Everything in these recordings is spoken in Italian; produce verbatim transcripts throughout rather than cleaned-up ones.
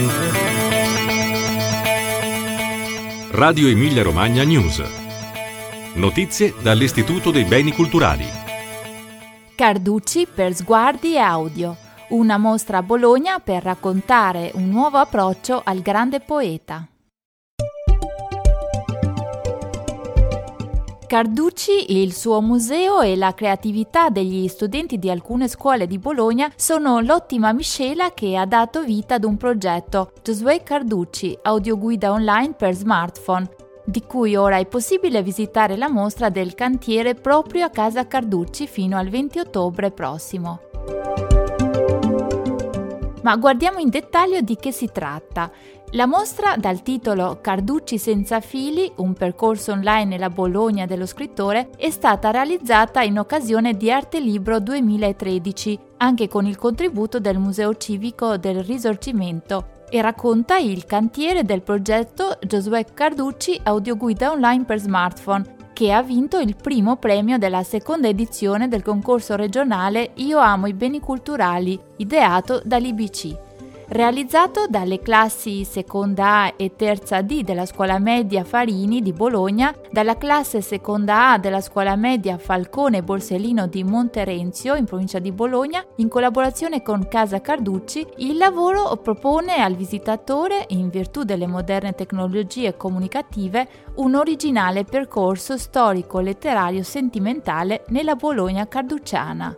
Radio Emilia Romagna News. Notizie dall'Istituto dei Beni Culturali. Carducci per sguardi e audio. Una mostra a Bologna per raccontare un nuovo approccio al grande poeta. Carducci, il suo museo e la creatività degli studenti di alcune scuole di Bologna sono l'ottima miscela che ha dato vita ad un progetto, Giosuè Carducci, audioguida online per smartphone, di cui ora è possibile visitare la mostra del cantiere proprio a casa Carducci fino al venti ottobre prossimo. Ma guardiamo in dettaglio di che si tratta. La mostra, dal titolo Carducci senza fili, un percorso online nella Bologna dello scrittore, è stata realizzata in occasione di Arte Libro duemilatredici, anche con il contributo del Museo Civico del Risorgimento, e racconta il cantiere del progetto Giosuè Carducci audioguida online per smartphone, che ha vinto il primo premio della seconda edizione del concorso regionale Io amo i beni culturali, ideato dall'I B C. Realizzato dalle classi seconda A e terza D della scuola media Farini di Bologna, dalla classe seconda A della scuola media Falcone e Borsellino di Monterenzio in provincia di Bologna, in collaborazione con Casa Carducci, il lavoro propone al visitatore, in virtù delle moderne tecnologie comunicative, un originale percorso storico-letterario sentimentale nella Bologna carducciana.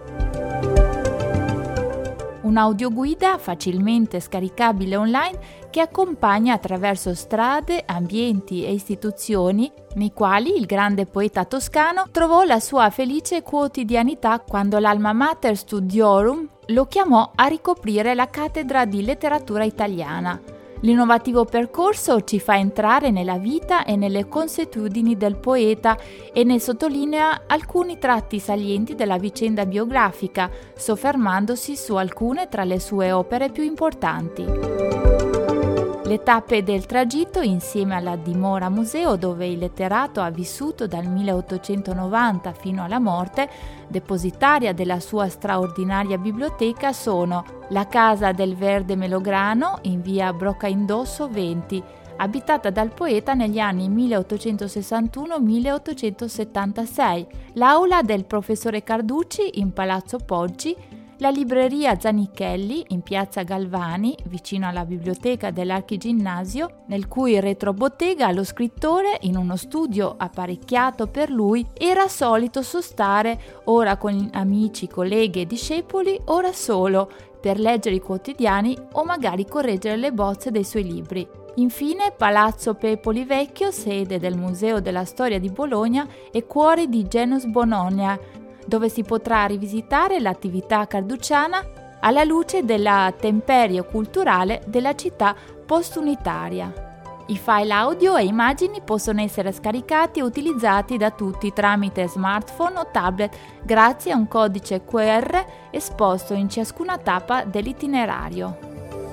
Un'audioguida facilmente scaricabile online che accompagna attraverso strade, ambienti e istituzioni nei quali il grande poeta toscano trovò la sua felice quotidianità quando l'Alma Mater Studiorum lo chiamò a ricoprire la cattedra di letteratura italiana. L'innovativo percorso ci fa entrare nella vita e nelle consuetudini del poeta e ne sottolinea alcuni tratti salienti della vicenda biografica, soffermandosi su alcune tra le sue opere più importanti. Le tappe del tragitto, insieme alla dimora museo dove il letterato ha vissuto dal milleottocentonovanta fino alla morte, depositaria della sua straordinaria biblioteca, sono la Casa del Verde Melograno in via Broccaindosso venti, abitata dal poeta negli anni milleottocentosessantuno milleottocentosettantasei, l'Aula del Professore Carducci in Palazzo Poggi, la libreria Zanichelli in piazza Galvani, vicino alla biblioteca dell'Archiginnasio, nel cui retrobottega lo scrittore, in uno studio apparecchiato per lui, era solito sostare, ora con amici, colleghi e discepoli, ora solo, per leggere i quotidiani o magari correggere le bozze dei suoi libri. Infine, Palazzo Pepoli Vecchio, sede del Museo della Storia di Bologna e cuore di Genus Bononia, dove si potrà rivisitare l'attività carducciana alla luce della temperie culturale della città postunitaria. I file audio e immagini possono essere scaricati e utilizzati da tutti tramite smartphone o tablet grazie a un codice Q R esposto in ciascuna tappa dell'itinerario.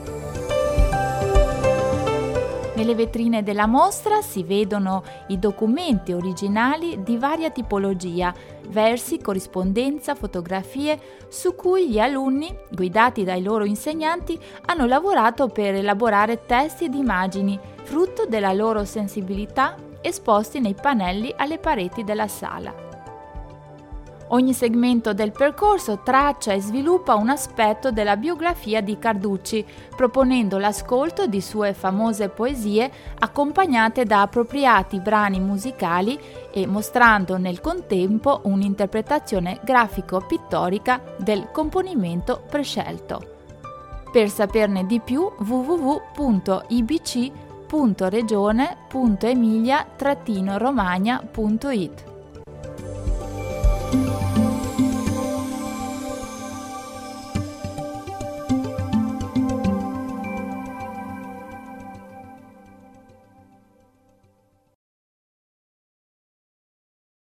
Nelle vetrine della mostra si vedono i documenti originali di varia tipologia, versi, corrispondenza, fotografie, su cui gli alunni, guidati dai loro insegnanti, hanno lavorato per elaborare testi ed immagini, frutto della loro sensibilità, esposti nei pannelli alle pareti della sala. Ogni segmento del percorso traccia e sviluppa un aspetto della biografia di Carducci, proponendo l'ascolto di sue famose poesie accompagnate da appropriati brani musicali e mostrando nel contempo un'interpretazione grafico-pittorica del componimento prescelto. Per saperne di più, w w w punto i b c punto regione punto emilia romagna punto i t.